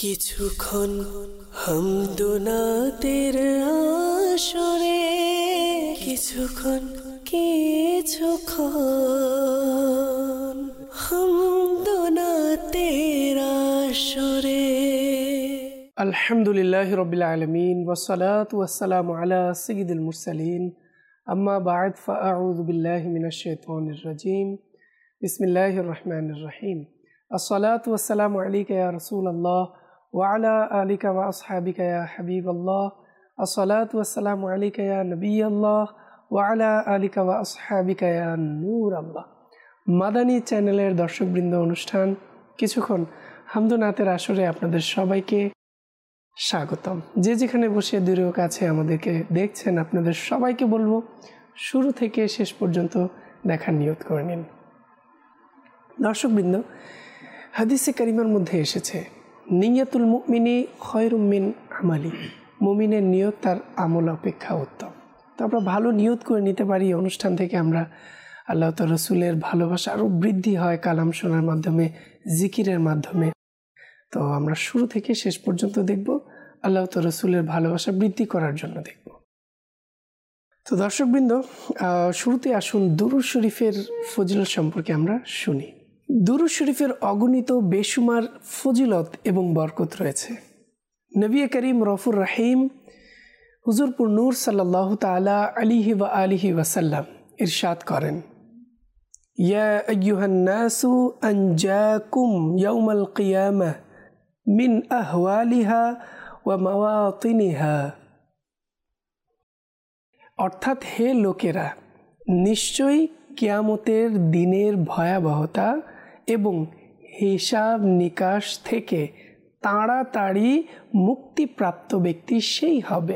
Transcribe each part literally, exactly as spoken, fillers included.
কিছুক্ষণ হামদুনাতের আসরে, কিছুক্ষণ কিছুক্ষণ হামদুনাতের আসরে। আলহামদুলিল্লাহি রাব্বিল আলামিন ওয়াসসালাতু ওয়াসসালামু আলা সাইয়্যিদিল মুরসালিন, আম্মা বা'দ, ফাআউযু বিল্লাহি মিনাশ শাইতানির রাজীম। বিসমিল্লাহির রহমানির রহিম। আসসালাতু ওয়াসসালামু আলাইকা ইয়া রাসূলুল্লাহ ওয়া আলা আলিকা ওয়া আসহাবিকা ইয়া হাবিবাল্লাহ। আসসালাতু ওয়াসসালামু আলাইকা ইয়া নবিয়াল্লাহ ওয়া আলা আলিকা ওয়া আসহাবিকা ইয়া নূরাল্লাহ। মাদানী চ্যানেলের দর্শকবৃন্দ, অনুষ্ঠান কিছুক্ষণ হামদুনাতের আসরে আপনাদের সবাইকে স্বাগতম। যে যেখানে বসে দূরেও কাছে আমাদেরকে দেখছেন, আপনাদের সবাইকে বলবো শুরু থেকে শেষ পর্যন্ত দেখার নিয়ত করে নিন। দর্শকবৃন্দ, হাদিসে কারিমার মধ্যে এসেছে, নিয়াতুল মুমিনি খয়রুম মিন আমালি। মুমিনের নিয়ত তার আমল অপেক্ষা উত্তম। তো আমরা ভালো নিয়ত করে নিতে পারি। অনুষ্ঠান থেকে আমরা আল্লাহ তাআলা রাসূলের ভালোবাসা আরও বৃদ্ধি হয় কালাম শোনার মাধ্যমে, জিকিরের মাধ্যমে। তো আমরা শুরু থেকে শেষ পর্যন্ত দেখব, আল্লাহ তাআলা রাসূলের ভালোবাসা বৃদ্ধি করার জন্য দেখব। তো দর্শকবৃন্দ, শুরুতে আসুন দুরূদ শরীফের ফজিলত সম্পর্কে আমরা শুনি। দুরূদ শরীফের অগণিত বেশুমার ফজিলত এবং বরকত রয়েছে। নবী করিম রফুর রহিম হুজুরপুর নূর সাল্লাল্লাহু তাআলা আলাইহি ওয়া আলিহি ওয়াসাল্লাম ইরশাদ করেন, ইয়া আইয়ুহান নাসু আনজাকুম ইয়াউমাল কিয়ামাহ মিন আহওয়ালিহা ওয়া মাওয়াতিনিহা। অর্থাৎ, হে লোকেরা, নিশ্চয়ই কিয়ামতের দিনের ভয়াবহতা এবং হিসাব নিকাশ থেকে তাড়াতাড়ি মুক্তিপ্রাপ্ত ব্যক্তি সেই হবে।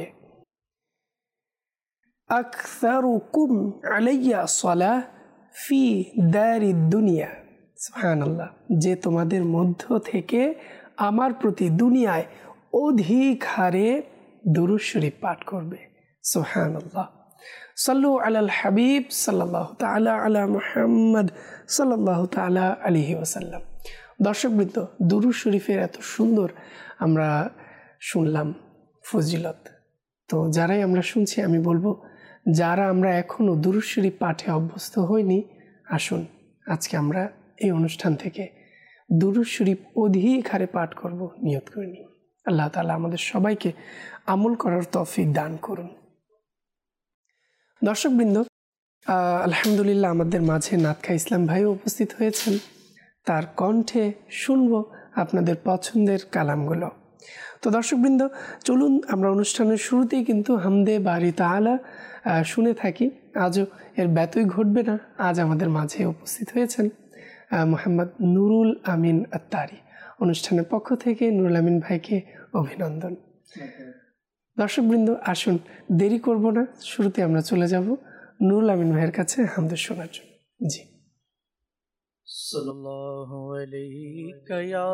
আকসারুকুম আলাইয়া সালাহ ফি দারিদ দুনিয়া। সুবহানাল্লাহ। যে তোমাদের মধ্য থেকে আমার প্রতি দুনিয়ায় অধিক হারে দুরূদ শরীফ পাঠ করবে। সুবহানাল্লাহ। সাল্লু আলাল হাবিব সাল্লাল্লাহু তাআলা আলা মুহাম্মদ সাল্লাল্লাহু তাআলা আলাইহি ওয়াসাল্লাম। দর্শকবৃন্দ, দুরূদ শরীফের এত সুন্দর আমরা শুনলাম ফজিলত। তো যারাই আমরা শুনছি, আমি বলবো যারা আমরা এখনও দুরূদ শরীফ পাঠে অভ্যস্ত হইনি, আসুন আজকে আমরা এই অনুষ্ঠান থেকে দুরূদ শরীফ অধিক হারে পাঠ করব, নিয়ত করে নিই। আল্লাহ তাআলা আমাদের সবাইকে আমল করার তৌফিক দান করুন। দর্শকবৃন্দ, আলহামদুলিল্লাহ আমাদের মাঝে নাতখা ইসলাম ভাইও উপস্থিত হয়েছেন। তার কণ্ঠে শুনব আপনাদের পছন্দের কালামগুলো। তো দর্শকবৃন্দ, চলুন আমরা অনুষ্ঠানের শুরুতেই কিন্তু হামদে বারি তাআলা শুনে থাকি। আজও এর ব্যতয় ঘটবে না। আজ আমাদের মাঝে উপস্থিত হয়েছেন মোহাম্মদ নুরুল আমিন আত্তারি। অনুষ্ঠানের পক্ষ থেকে নুরুল আমিন ভাইকে অভিনন্দন। দর্শকবৃন্দ, আসুন দেরি করব না, শুরুতে আমরা চলে যাব নুরুল আমিন ভাইয়ের কাছে হামদে শোনার জন্য। জি। সাল্লাল্লাহু আলাইকা ইয়া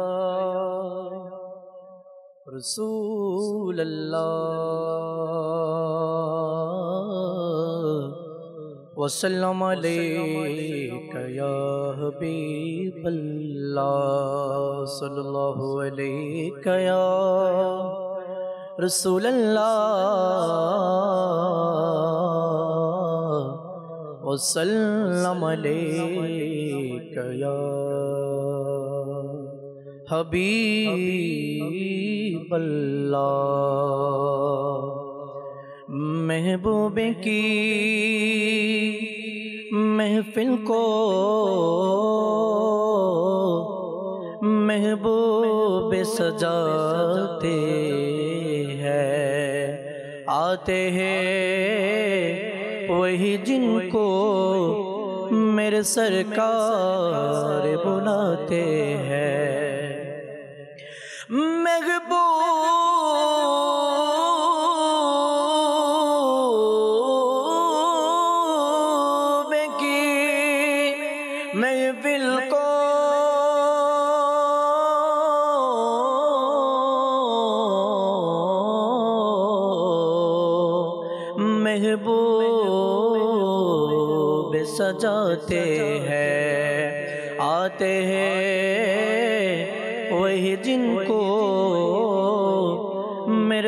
রাসূলুল্লাহ ওয়া সাল্লাম আলাইকা ইয়া হাবিবাল্লাহ। সাল্লাল্লাহু আলাইকা ইয়া রাসূলুল্লাহ ওয়া সাল্লাম আলাইকা ইয়া হাবিবাল্লাহ। महबूबे की महफिल को महबूब सजाते हैं, आते हैं वही जिनको मेरे सरकार बुलाते हैं। महबूब की महफिल को महबूब सजाते हैं, आते हैं वही जिनको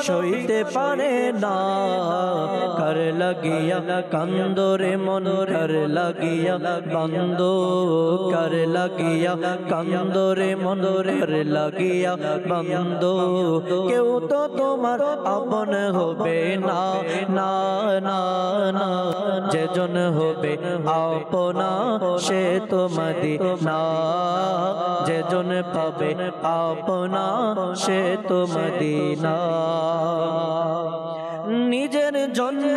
সইতে পারে না কার লাগিয়া কান্দরে মন কার লাগিয়া বন্ধ কার লাগিয়া কান্দরে মন কার লাগিয়া বন্ধ কেউ তো তোমার আপন হবে না না না না যেজন হবে আপনা সে তো মদিনা যেজন পাবে আপনা সে তো মদিনা নিজের জন্য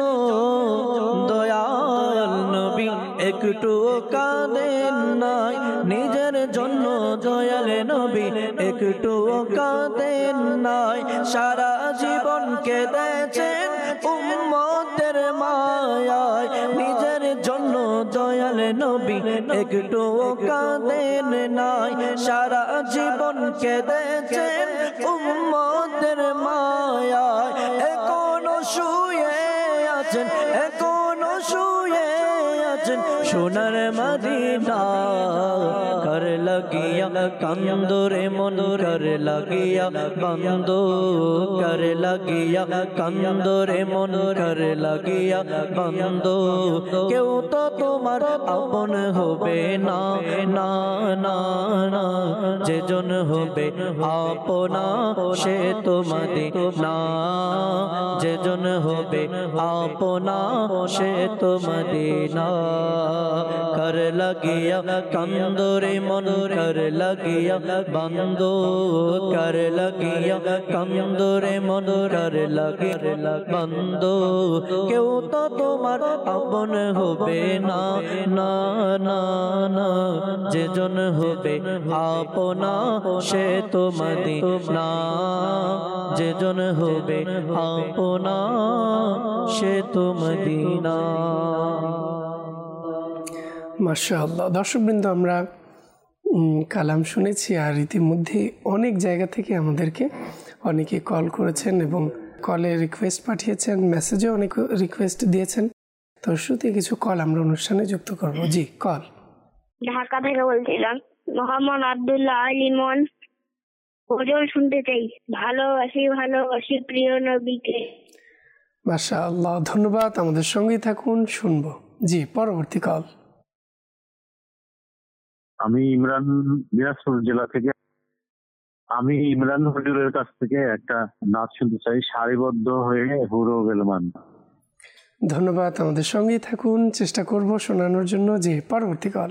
দয়াল নবী একটু কাঁদেন নাই নিজের জন্য দয়াল নবী একটু কাঁদেন নাই সারা জীবন কেঁদেছেন উম্মতের মায়ায় নিজের জন্য দয়াল নবী একটু কাঁদেন নাই সারা জীবন কেঁদেছেন উম্মতের মায়ায় এখনো শুয়ে আছেন এখনো শুয়ে আছেন সোনার মদিনা কর লাগিয়া কান্দরে মন কর লাগিয়া বন্ধ কর লাগিয়া কান্দরে মন কর লাগিয়া বন্ধ কেউ তো তোমার আপন হবে না না না না যেজন হবে আপনা সে তো মদিনা যেজন হবে আপনা সে তো মদিনা কর লাগিয়া কান্দরে মন কর লাগিয়া বন্ধ কর লাগিয়া কান্দরে মন কর লাগিয়া বন্ধ কেউ তো তোমার আপন হবে না না না না যেজন হবে আপনা সে তো মদিনা যেজন হবে আপনা সে তো মদিনা মাশাআল্লাহ। দর্শকবৃন্দ, আমরা কালাম শুনেছি আর ইতিমধ্যে অনেক জায়গা থেকে আমাদেরকে অনেকে কল করেছেন এবং কলে রিকোয়েস্ট পাঠিয়েছেন, মেসেজে অনেক রিকোয়েস্ট দিয়েছেন। তো শুরুতে কিছু কল আমরা অনুষ্ঠানে যুক্ত করব। জি, কল। ঢাকা থেকে বলছিলাম, মোহাম্মদ আব্দুল্লাহ লিমন। গজল শুনতে চাই, ভালোবাসি ভালোবাসি প্রিয় নবীকে। মাশাআল্লাহ, ধন্যবাদ। আমাদের সঙ্গেই থাকুন, শুনবো। জি, পরবর্তী কল। আমি ইমরান, দিনাজপুর জেলা থেকে। আমি ইমরান হুজুরের কাছ থেকে একটা নাচ শুনতে চাই, সারিবদ্ধ হয়ে হুরো বেলমান। ধন্যবাদ। আমাদের সঙ্গেই থাকুন, চেষ্টা করব শোনানোর জন্য। জি, পরবর্তী কল।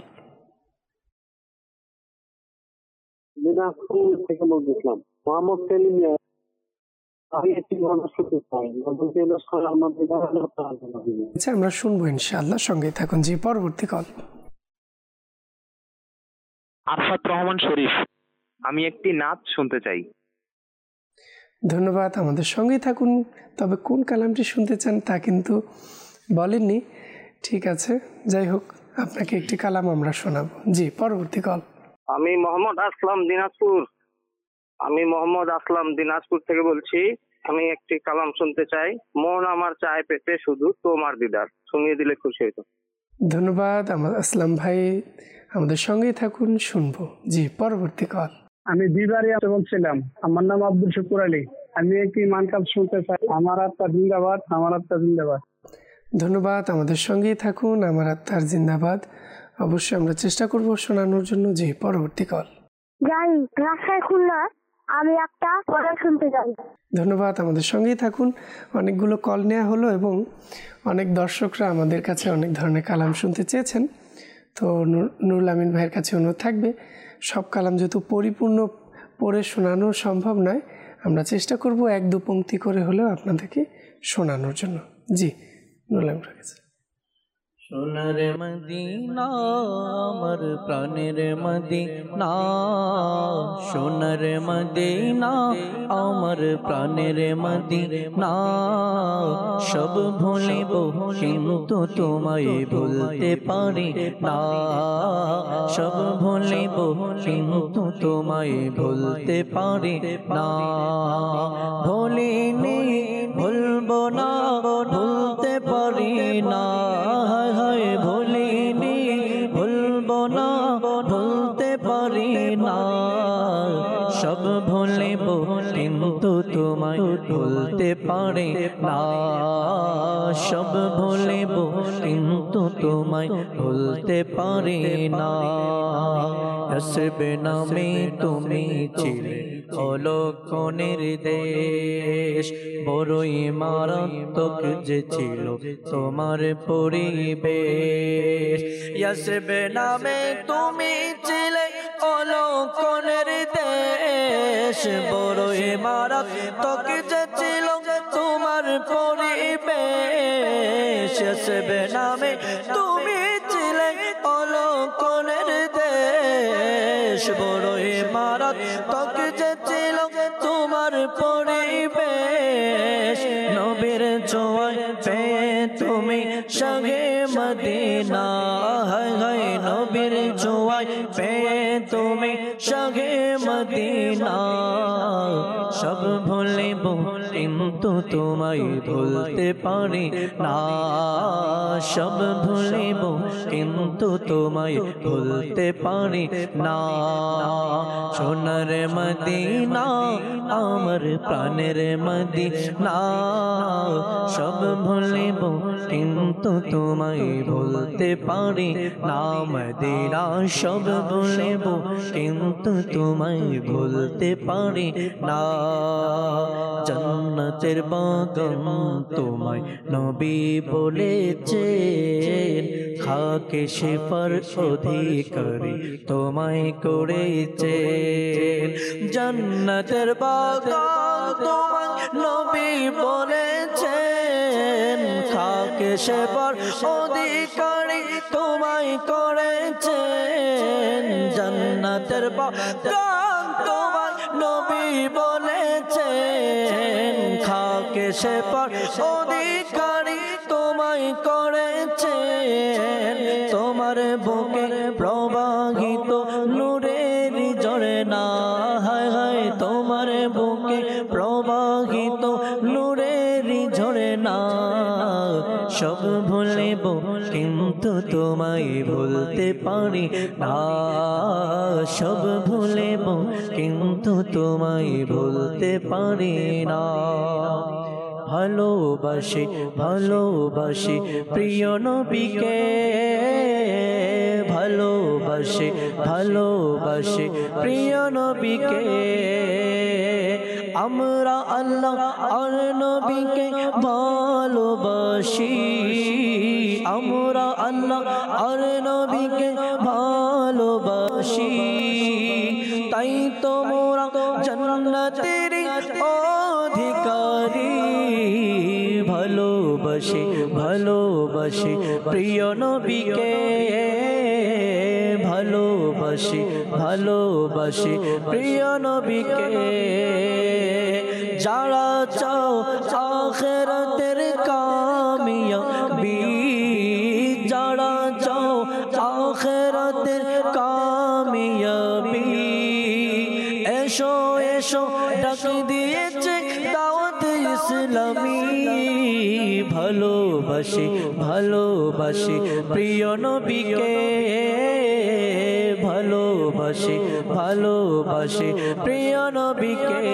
দিনাজপুর থেকে বলছিলাম, মোহাম্মদ সেলিম। আমি একটি গান শুনতে চাই, আচ্ছা, আমরা শুনবো ইনশাআল্লাহ, সঙ্গেই থাকুন। জি, পরবর্তী কল। আরফাত রহমান শরীফ। আমি একটি নাচ শুনতে চাই। ধন্যবাদ। আমাদের সঙ্গেই থাকুন। তবে কোন কালামটি শুনতে চান তা কিন্তু বলেননি। ঠিক আছে, যাই হোক, আপনাকে একটি কালাম আমরা শোনাবো। জি, পরবর্তী কল। আমি মোহাম্মদ আসলাম, দিনাজপুর। আমি মোহাম্মদ আসলাম দিনাজপুর থেকে বলছি। আমি একটি কালাম শুনতে চাই, মন আমার চায় পেতে শুধু তোমার দিদার। শুনিয়ে দিলে খুশি হইতো। ধন্যবাদ আমার আসলাম ভাই, আমাদের সঙ্গেই থাকুন, শুনবো। জি, পরবর্তী কল। আমি দিবারিয়া বলছিলাম, আমার নাম আব্দুল শুকুর আলী। আমি একটি মানকাব শুনতে চাই, আমার আত্মা জিন্দাবাদ, আমার আত্মা জিন্দাবাদ। ধন্যবাদ। আমাদের সঙ্গেই থাকুন, আমার আত্মার জিন্দাবাদ। অবশ্যই আমরা চেষ্টা করব শোনানোর জন্য। জি, পরবর্তী কল। যাই রাস্তায় খুলনা, আমি একটা কথা শুনতে চাই। ধন্যবাদ। আমাদের সঙ্গেই থাকুন। অনেকগুলো কল নেওয়া হলো এবং অনেক দর্শকরা আমাদের কাছে অনেক ধরনের কালাম শুনতে চেয়েছেন। তো নুরুল আমিন ভাইয়ের কাছে অনুরোধ থাকবে, সব কালাম যেহেতু পরিপূর্ণ পড়ে শোনানো সম্ভব নয়, আমরা চেষ্টা করব এক দু পংক্তি করে হলেও আপনাদেরকে শোনানোর জন্য। জি, নুরুল আমিন ভাইয়ের কাছে। সোনার মদিনা আমার প্রাণের মদিনা, সোনার মদিনা আমার প্রাণের মদিনা। সব ভুলিব কিন্তু তোমায় ভুলতে পারি না, সব ভুলিব কিন্তু তোমায় ভুলতে পারি না। ভুলিনি ভুলবো না, ভুলতে পারি না। ভুলিনি ভুলবো না, ভুলতে পারি না সব ভুলিব কিন্তু তোমায় ভুলতে পারি না সব ভুলিব কিন্তু তোমায় ভুলতে পারি না আসবে নামে তুমি ছিলে অলক্ষণের দেশ বড়ই মারাত্মক যে ছিল তোমার পরিবেশ আসবে নামে তুমি ছিলে অলক্ষণের দেশ বড়ই মারাত্মক যে ছিল তোমার পরিবেশ আসবে নামে তুমি ছিলে অলক্ষণের দেশ বড়ই মারাত্মক যে ছিল তোমার পরিবেশ নবীর ছোঁয়ায় পেয়ে তুমি সঙ্গে মদিনা হায় হায় নবীর ছোঁয়ায় পেয়ে তুমি সঙ্গে মদিনা সব ভুলিব কিন্তু তোমায় ভুলতে পারি না সব ভুলিব কিন্তু তোমায় ভুলতে পারি না সোনার মদিনা আমার প্রাণের মদিনা সব ভুলিব কিন্তু তোমায় ভুলতে পারি না মদিনা সব ভুলিব কিন্তু তোমায় ভুলতে পারি না জান্নাতের বাগান তোমায় নবী বলেছেন খাকে শিফার অধিকারী তোমায় করেছেন জান্নাতের বাগান তোমায় নবী বলেছেন খাকে শিফার অধিকারী তোমায় করেছেন জান্নাতের বাগান তোমায় নবী বলেছেন খাকে শিফার অধিকারী তোমায় করেছেন তোমার বুকে প্রবাহিত নূরের ঝরনা হায় হায় তোমার বুকে প্রবাহিত নূরের ঝরনা সব ভুলিব কিন্তু তোমায় ভুলতে পারি না সব ভুলিব কিন্তু তোমায় ভুলতে পারি না ভালোবাসি ভালোবাসি প্রিয় নবীকে ভালোবাসি ভালোবাসি প্রিয় নবীকে আমরা আল্লাহ আর নবীকে ভালোবাসি আমরা আল্লাহ আর নবীকে ভালোবাসি তাই তো মোরা জান্নাতের অধিকারী ভালোবাসি ভালোবাসি প্রিয় নবীকে ভালোবাসি ভালোবাসি প্রিয় নবীকে যারা চাও আখিরাতের কামিয়াবি যারা চাও আখিরাতের কামিয়াবি এসো এসো ডাক দিয়েছে দাওয়াত ইসলামী ভালোবাসি ভালোবাসি প্রিয় নবীকে ভালোবাসি ভালোবাসি প্রিয় নবীকে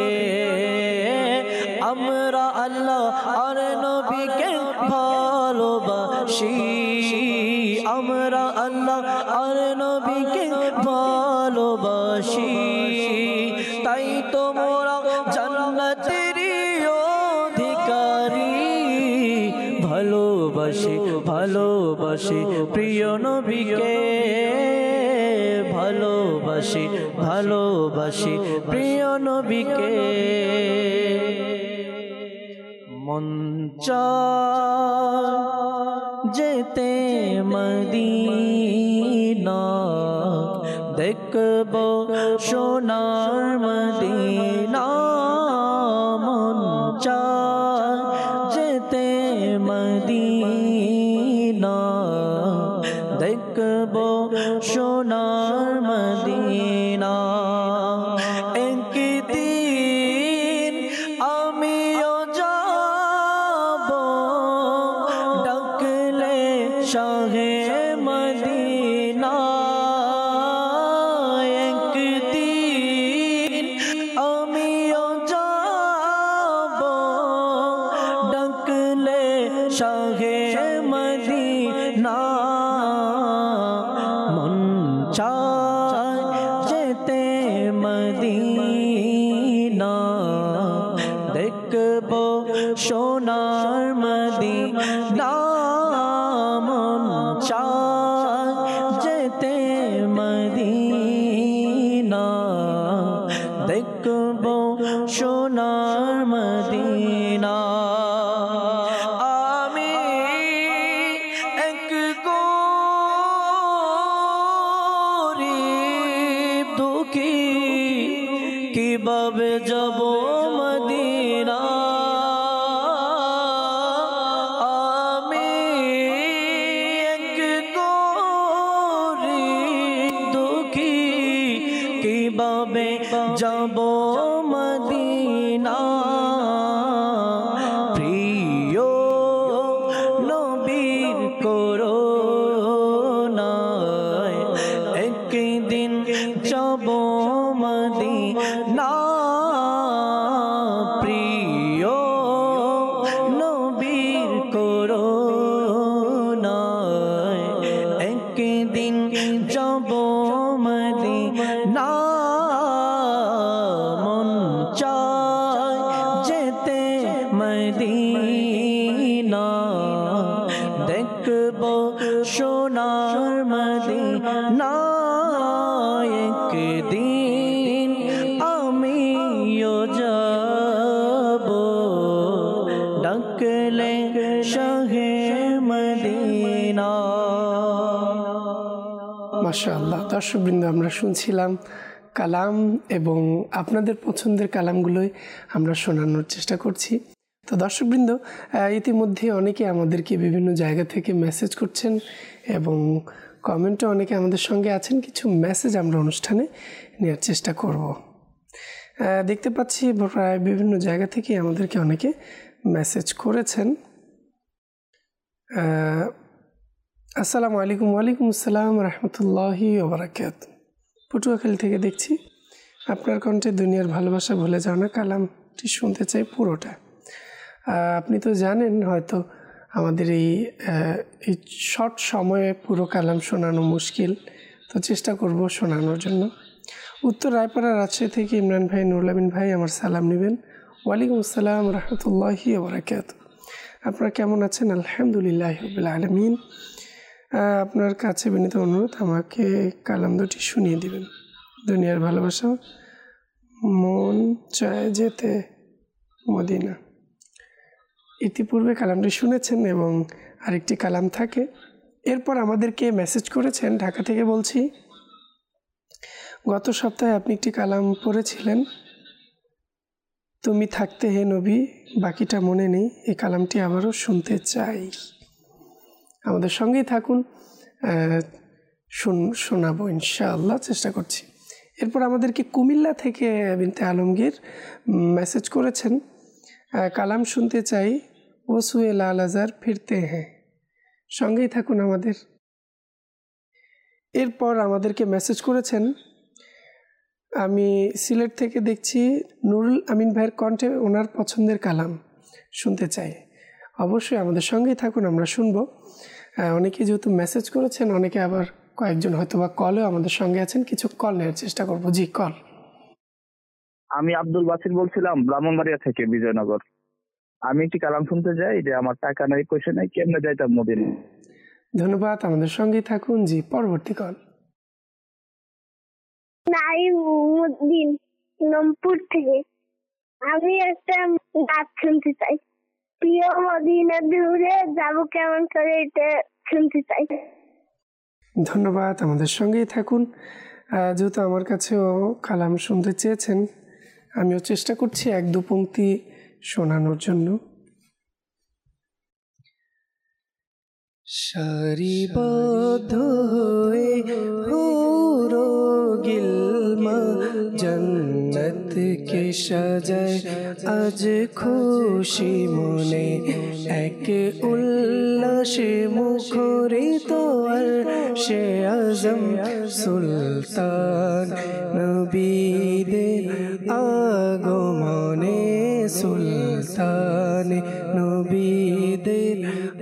আমরা আল্লাহ আর নবীকে ভালোবাসি আমরা আল্লাহ আর নবীকে ভালোবাসি তাই তো মোরা জান্নাতের অধিকারী ভালোবাসি ভালোবাসি প্রিয় নবীকে ভালোবাসি ভালোবাসি প্রিয় নবীকে মন চায় যেতে মদিনা দেখব সোনার মদিনা মন চায় যেতে মদিনা দেখব সোনার মদিনা একদিন আমিও যাব ডাকলে শাহে মদিনা একদিন মদিনা দেখব সোনার মদিনা মন চায় যেতে মদিনা দেখব সোনার মদিনা আমি এক গরিব দুঃখী কিভাবে যাব মদিনা আমি এক গরিব দুঃখী কিভাবে যাব মদিনা প্রিয় নবীর করুণায় একদিন যাব মদিনা প্রিয় নবীর করুণায় একদিন যাব মদিনা মন চায় যেতে মদিনা দেখব সোনার মদিনা একদিন আমিও যাব ডাকলে শাহে মদিনা। মাশাআল্লাহ, দর্শকবৃন্দ, আমরা শুনছিলাম কালাম এবং আপনাদের পছন্দের কালামগুলোই আমরা শোনানোর চেষ্টা করছি। তো দর্শকবৃন্দ, ইতিমধ্যে অনেকে আমাদেরকে বিভিন্ন জায়গা থেকে মেসেজ করছেন এবং কমেন্টে অনেকে আমাদের সঙ্গে আছেন। কিছু মেসেজ আমরা অনুষ্ঠানে নেওয়ার চেষ্টা করব। দেখতে পাচ্ছি প্রায় বিভিন্ন জায়গা থেকে আমাদেরকে অনেকে মেসেজ করেছেন। আসসালামু আলাইকুম। ওয়ালাইকুম আসসালাম রহমতুল্লাহি ওয়া বারাকাতুহু। পটুয়াখালী থেকে দেখছি। আপনার কণ্ঠে দুনিয়ার ভালোবাসা ভুলে যাও না কালামটি শুনতে চাই পুরোটা। আপনি তো জানেন হয়তো আমাদের এই এই শর্ট সময়ে পুরো কালাম শোনানো মুশকিল, তো চেষ্টা করব শোনানোর জন্য। উত্তর রায়পাড়া রাজশাহী থেকে ইমরান ভাই, নুরুল আমিন ভাই আমার সালাম নেবেন। ওয়ালাইকুম আসসালাম রহমতুল্লাহি ওয়া বারাকাতুহু। আপনারা কেমন আছেন? আলহামদুলিল্লাহ রাব্বিল আলামিন। আপনার কাছে বিনীত অনুরোধ, আমাকে কালাম দুটি শুনিয়ে দিবেন। দুনিয়ার ভালোবাসা, মন চায় যেতে মদিনা। ইতিপূর্বে কালামটি শুনেছেন এবং আরেকটি কালাম থাকে। এরপর আমাদেরকে মেসেজ করেছেন ঢাকা থেকে। বলছি, গত সপ্তাহে আপনি একটি কালাম পড়েছিলেন, তুমি থাকতে হে নবী, বাকিটা মনে নেই। এই কালামটি আবারও শুনতে চাই। আমাদের সঙ্গেই থাকুন, শোনাবো ইনশাআল্লাহ, চেষ্টা করছি। এরপর আমাদেরকে কুমিল্লা থেকে বিনতে আলমগীর মেসেজ করেছেন, কালাম শুনতে চাই, ও সুয়ে লাল আজার ফিরতে হ্যাঁ। সঙ্গেই থাকুন আমাদের। এরপর আমাদেরকে মেসেজ করেছেন, আমি সিলেট থেকে দেখছি, নুরুল আমিন ভাইয়ের কণ্ঠে ওনার পছন্দের কালাম শুনতে চাই। অবশ্যই আমাদের সঙ্গেই থাকুন, আমরা শুনবো। অনেকে যেহেতু মেসেজ করেছেন, অনেকে আবার কয়েকজন হয়তো বা কলেও আমাদের সঙ্গে আছেন। কিছু কল নেওয়ার চেষ্টা করবো। জি, কল। আমি আব্দুল বাসির বলছিলাম, ব্রাহ্মণবাড়িয়া থেকে, বিজয়নগর। আমি একটি কালাম শুনতে চাই যে আমার টাকা নাই, পয়সা নাই, কেমনে যাইতাম মদিনা। ধন্যবাদ, আমাদের সঙ্গেই থাকুন। জি, পরবর্তী কল। নাইমুদ্দিন নমপুর থেকে। আমি একটা গান শুনতে চাই, প্রিয় মদিনা দূরে যাব কেমন করে, এটা শুনতে চাই। ধন্যবাদ, আমাদের সঙ্গেই থাকুন। যেহেতু আমার কাছেও কালাম শুনতে চেয়েছেন, আমিও চেষ্টা করছি এক দু পংক্তি শোনানোর জন্য। সারিবদ্ধ হয়ে হুরো গিলমা জন্নত কে সাজায় আজ খুশি মনে, এক উল্লাসে মুখরিত আরশে আজম সুলতান নবীদের আগমনে, সুলতান নবীদের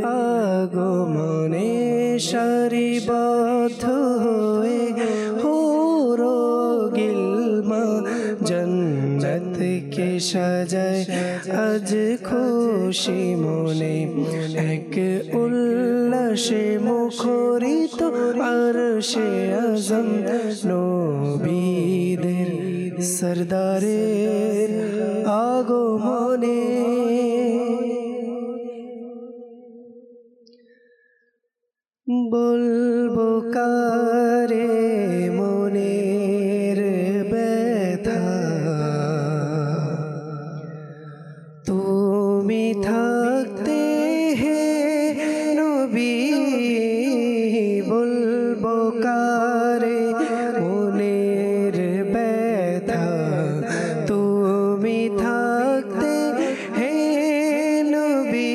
আগমনে সারিবদ্ধ হয়ে হুরো গিলমা সাজায় আজ খুশি মনে এক উল্লাসে মুখরিত আরশে আজম নবীদের সরদারের আগমনে বলবো কারে মনের ব্যথা তুমি থাকতে হে নবী বলবো কারে মনের ব্যথা তুমি থাকতে হে নবী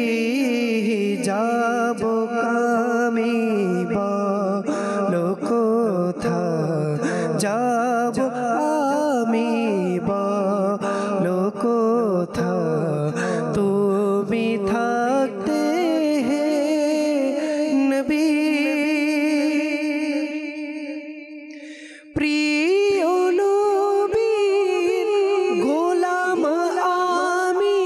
যাব আমি বলো কোথা যাব আমি বলো কোথা তুমি থাকতে হে নবী প্রিয় নবীর গোলাম আমি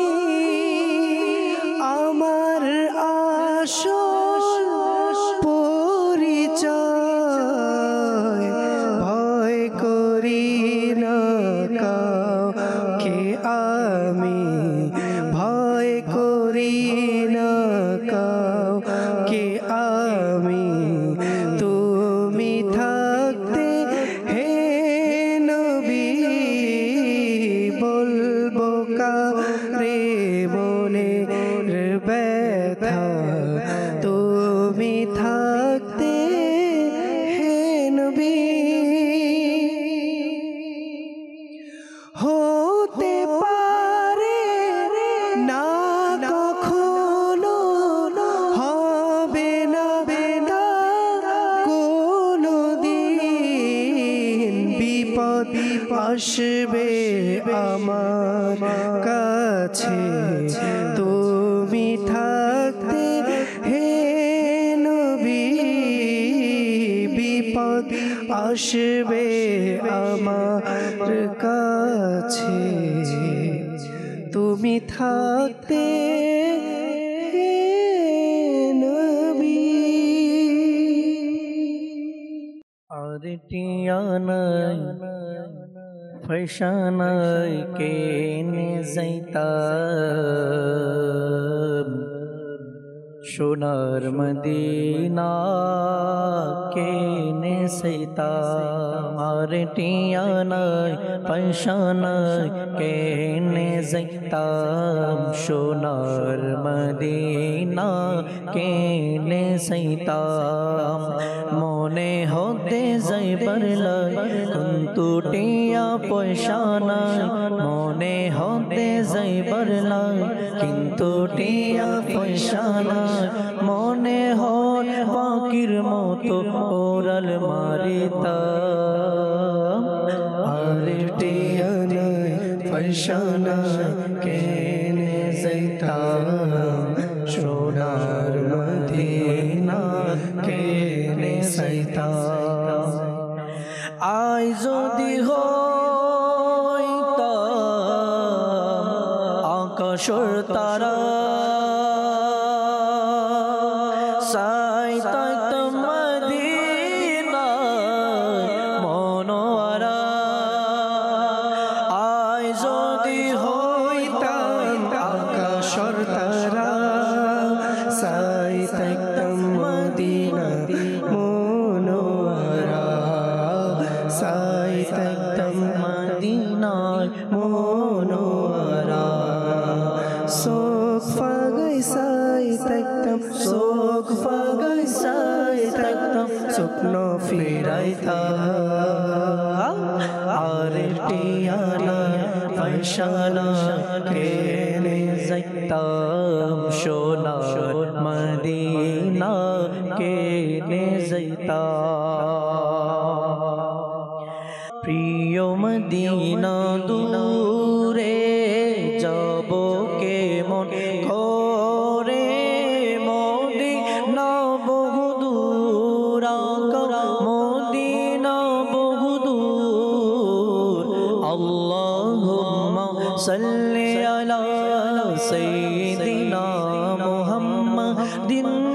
আমার আসল পরিচয় ভয় করি না কাউকে আমি ভয় করি না কাউকে আমি তুমি থাকতে হে নবী বলবো কারে মনের ব্যথা তুমি থাকতে হে নবী হতে পারে না কখনো হবে না বেদা কোনো দিন বিপদ আসবে আমার কাছে তুমি থাকতে হে নবী বিপদ আসবে আমার কাছে তুমি থাকতে হে নবী আর টিয়ানাই ফৈশানাই কেনে যাইতাম সোনার মদিনা কেনে যাইতাম আর টিয়ানাই ফৈশানাই কেনে যাইতাম সোনার মদিনা কেনে যাইতাম মনে হতে যাইবার লাই কিন্তু টিয়া পয়সা নাই মনে হতে যাইবার লাই কিন্তু টিয়া পয়সা নাই মনে হয় পাখির মতো ওরাল মারিতাম আর টিয়া নাই পয়সা নাই কেনে যাইতাম সোনার মদিনা কেনে যাইতাম আই যদি হইতাম আকাশের তারা সাইতাম মদিনায় মনোয়ারা আই যদি হইতাম আকাশের তারা সাইতাম মদিনা মনোয়ারা সাইতাম মদিনায় মনোয়ারা সোক ফাগাই সাইতাম সোক ফাগাই সাইতাম স্বপ্ন ফিরাইতাম আর টিয়ানা ফৈশানা কেনে যাইতাম সোনার মদিনা কেনে যাইতাম প্রিয় মদিনা দূরে যাব কেমন করে মদিনা বহুদূর মদিনা বহুদূর আল্লাহুম্মা صلی علی سیدنا محمد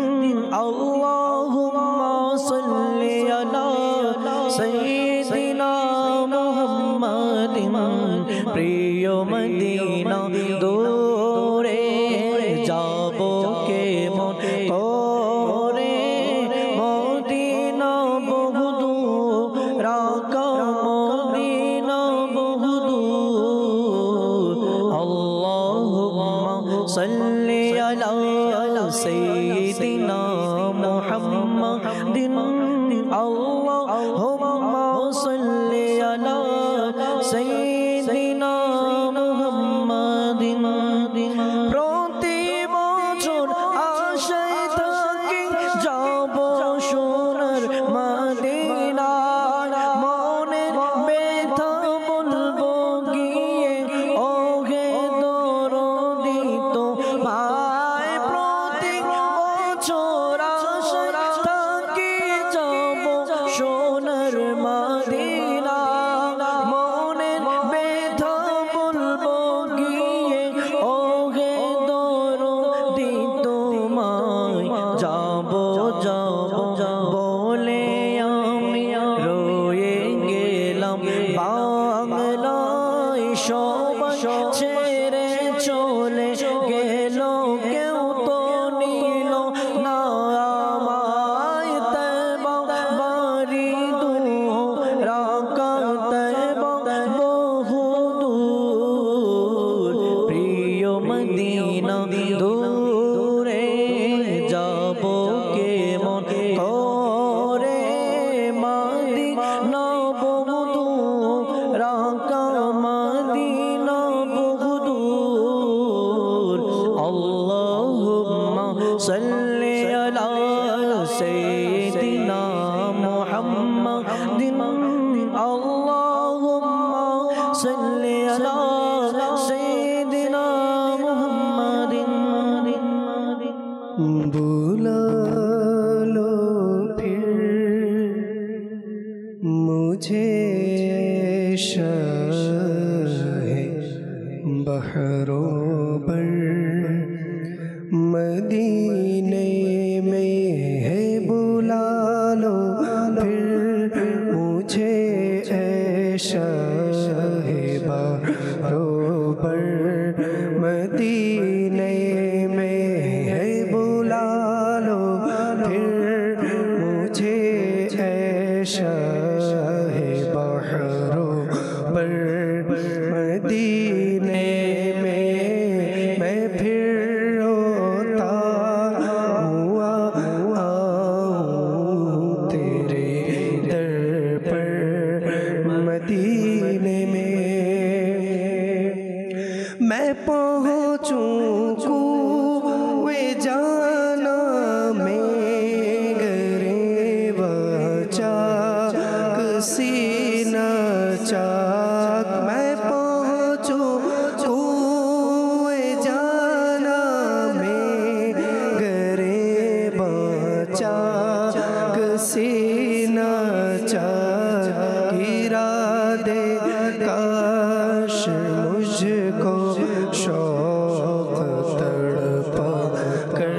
اللہم صلی علی سیدنا محمد প্রিয় মদিনা দূরে যাব কেমন করে মদিনা বহুদূর রাখা মদিনা বহুদূর আল্লাহুম্মা সাল্লি আলা সাইয়্যিদিনা মুহাম্মাদিন আল্লাহুম্মা সাল্লি আলা সাইয়্যিদিনা মুহাম্মাদিন প্রতি বছর আশায় থাকি যাব সোনার মদিনা মনের ব্যথা বলবো গিয়ে ওহে দরদি তোমায় প্রতি বছর আশায় থাকি যাব সোনার মদিনা মনের ব্যথা বলবো গিয়ে ওহে দরদি তোমায় যাব যাব বলে আমি রয়ে গেলাম বাংলায় সবাই ছেড়ে চলে গেল কেউ তো নিল না আমায় তবা বাড়ি দূর রাখা তবা বহুদূর প্রিয় মদিনা দূরে যাব কেমন করে মদিনা বহুদূর রাখা মদিনা বহুদূর আল্লাহুম্মা সাল্লি আলা সাইয়্যিদিনা মুহাম্মাদিন আল্লাহুম্মা সাল্লি আলা সাইয়্যিদিনা মুহাম্মাদিন बुला लो फिर मुझे शाहे बहरों पर मदीने में है बुला लो फिर मुझे शाहे बहरों पर मदीने में है बुला लो फिर मुझे शाहे बहरों पर मदीने में मैं फिर रोता हुआ आऊं तेरे दर पर मदीने में मैं पहुँचूं कुए जाना में गरीब चाक सीना चाक मैं पहुँचूं कुए जाना में गरीब चाक सीना चाक इरादे काश मुझको शौक तड़पा कर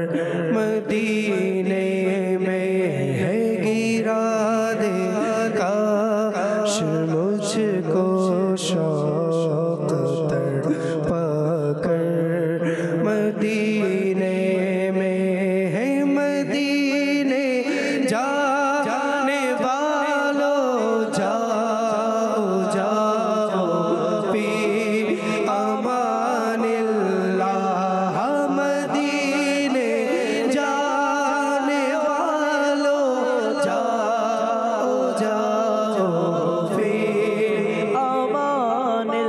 मदीने में है गिरा दे काश मुझको शौक तड़पा कर मदीने में है मदीने जाने वालों जाओ जाओ फी अमानिल्लाह मदीने जाने वालों जाओ जाओ फी अमानिल्लाह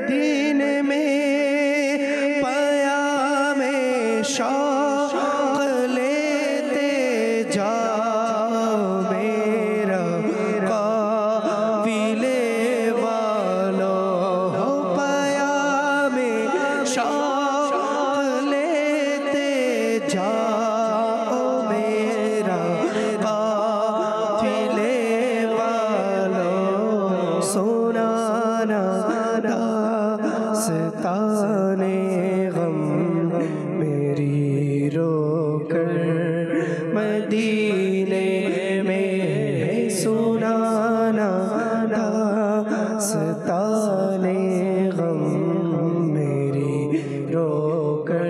मदीने में पयाम शौक़ लेते जाओ मेरा काफ़िले वालों हो पयाम शौक़ लेते जाओ मेरा काफ़िले वालों सुनाना दास्ताने गम मेरी रोकर मदीने में सुनाना दास्ताने गम मेरी रोकर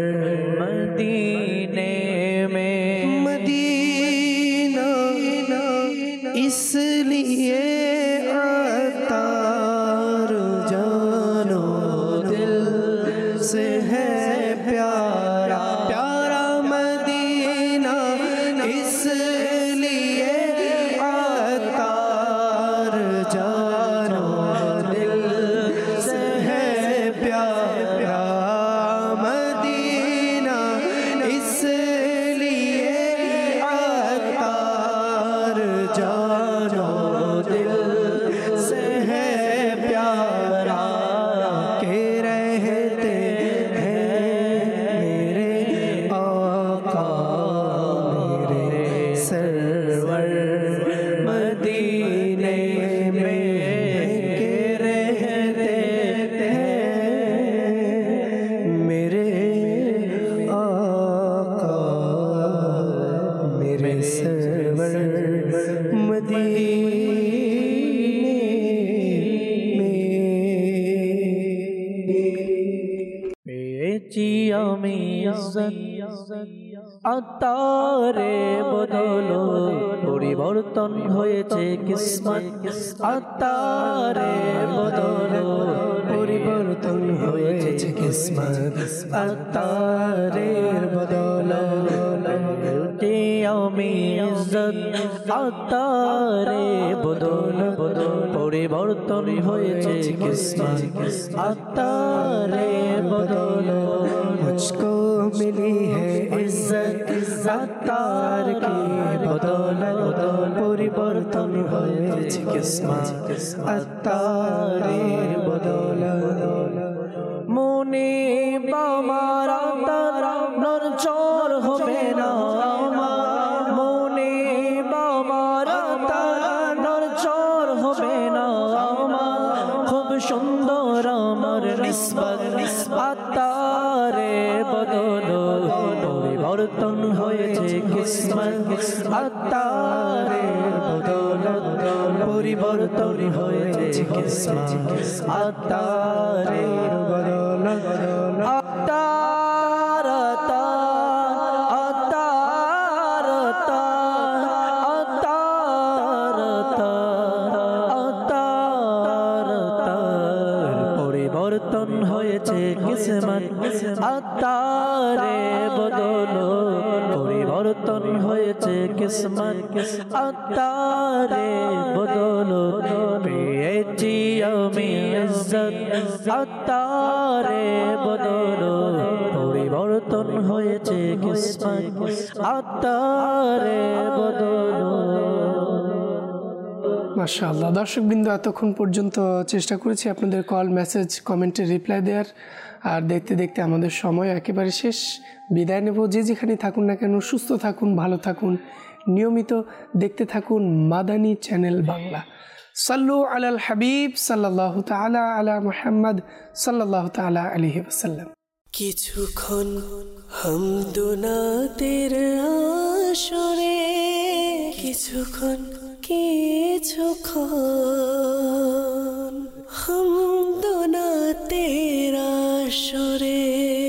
मदीने में मदीना इसलिए अतार जानो दिल से है प्यारा प्यारा मदीना इसलिए अतार जानो दिल से है प्यारा मदीना इसलिए अतार जानो दिल से है प्यारा के रहते हैं मेरे आका मेरे सरवर मदीने में के रहते हैं मेरे आका मेरे सरवर मदीने में পেয়েছি আমি ইজ্জত আত্মারে বদলো পরিবর্তন হয়েছে কিসমত আত্মারে বদলো পরিবর্তন হয়েছে কিসমত আত্মারের বদলে পেয়েছি আমি ইজ্জত আত্মারে বদলো পরিবর্তন হয়েছে কিসমত আত্মারে বদলো मुझको मिली है इज्जत अत्तार की बदौलत परिवर्तन হয়েছে কিসমত अत्तारेर बदौलत মনে বামারা তারা নরচর হবে না আমার মনে বামারা তারা নরচর হবে না আমার খুব সুন্দর আমার নিসবত আত্মারে বদলো পরিবর্তন হয়েছে কিসমত আত্মারে বদৌলত পরিবর্তন হয়েছে কিসমত আত্মারে বদৌলত আত্মার আত্মার আত্মার আত্মার পরিবর্তন হয়েছে কিসমত আত্মারে বদলো পরিবর্তন হয়েছে কিসমত আত্মারে বদলো পেয়েছি আমি ইজ্জত আত্মারে বদলো পরিবর্তন হয়েছে কিসমত আত্মারে বদলো। মাশাআল্লাহ দর্শকবৃন্দ, এতক্ষণ পর্যন্ত চেষ্টা করেছি আপনাদের কল মেসেজ কমেন্টে রিপ্লাই দেওয়ার, আর দেখতে দেখতে আমাদের সময় একেবারে শেষ। বিদায় নেব। যে যেখানে থাকুন না কেন সুস্থ থাকুন, ভালো থাকুন, নিয়মিত দেখতে থাকুন মাদানী চ্যানেল বাংলা। সাল্লু আলাল হাবিব সাল্লাল্লাহু তাআলা আলা মুহাম্মদ সাল্লাল্লাহু তাআলা আলাইহি ওয়াসাল্লাম। কিছুক্ষণ হামদুনাতের আসরে, কিছুক্ষণ কিছুক্ষণ হামদুনাতের আসরে